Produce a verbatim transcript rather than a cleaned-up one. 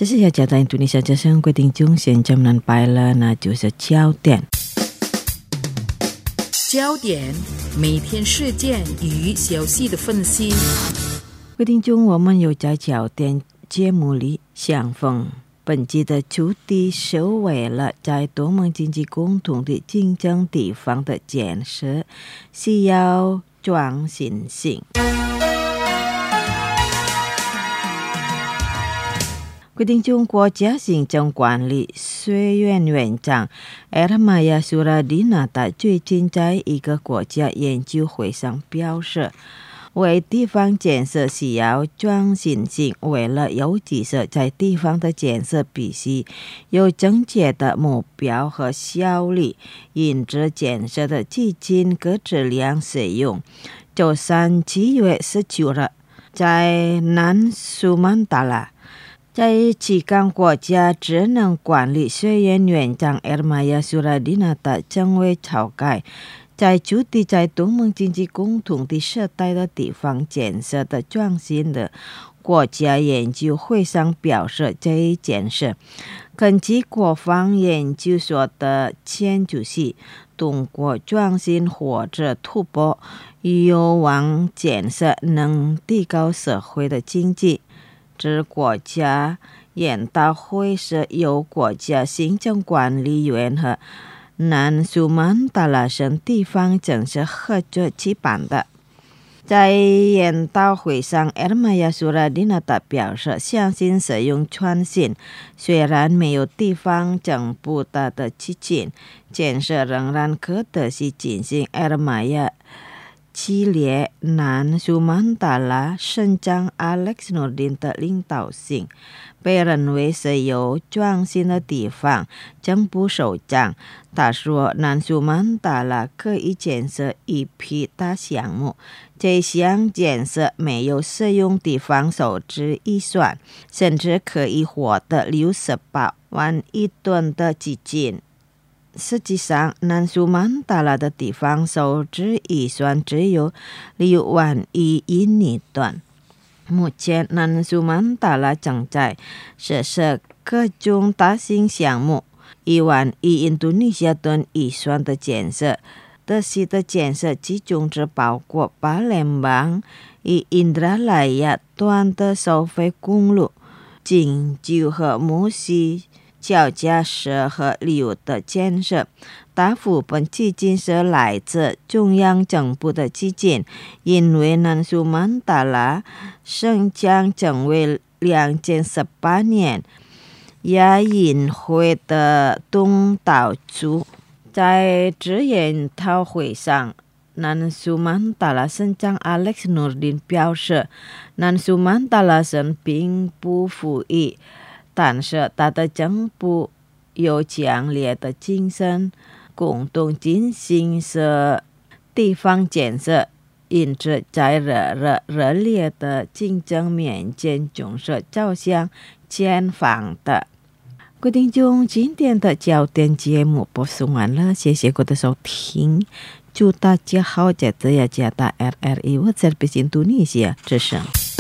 这是要讲到印度尼西亚之声规定中现在南白了，那就是焦点。 焦点，每天事件与消息的分析。 规定中，我们有在焦点节目里相逢。本季的主题是为了在多盟经济共同的竞争地方的建设需要创新性。规定中国家行政管理学院院长 Ermaya Suradinata 最近在一个国家研究会上表示，为地方建设需要创新性，为了有机设在地方的建设必须有正确的目标和效率，因此建设的基金和质量使用。就算七月十九日在南苏曼达拉，在其刚国家职能管理学院院长 Ermaya Suradinata 将会召开在主题在多盟经济共同体时代的地方建设的创新的国家研究会上表示，这一件事根据国防研究所的前主席，通过创新或者突破有望建设能提高社会的经济。指国家研讨会是由国家行政管理院和南苏曼达拉省地方政策合作举办的。在研讨会上 Ermaya Suradinata 表示，相信使用创新，虽然没有地方政府的的基金，建设仍然可得以进行。Ermaya激烈南苏曼达拉省长 Alex Nurdin 的领导性，被认为是有创新的地方政府首长。他说，南苏曼达拉可以建设一批大项目，这项建设没有使用地方收支预算，甚至可以获得六十八万亿吨的基金。实际上，南苏曼达拉的地方收支预算只有六万亿印尼盾。目前，南苏曼达拉正在实施各种大型项目，一万亿印度尼西亚盾预算的建设。这些的建设其中只包括巴联邦与印度莱亚段的收费公路、金九和木西脚架设和流的建设。大部分基金是来自中央政府的基金，因为南苏曼达拉省将成为两千十八年亚运会的东道主。在这研讨会上，南苏曼达拉省长 Alex Nurdin 表示，南苏曼达拉省并不富裕，但是他的政府有强烈的精神，共同进行是地方建设，因此在热热热烈的竞争面前，总是走向前方的。规定中，今天的焦点节目播送完了，谢谢各位的收听，祝大家好，在这里加大 R R I 我在北京印度尼西亚之声。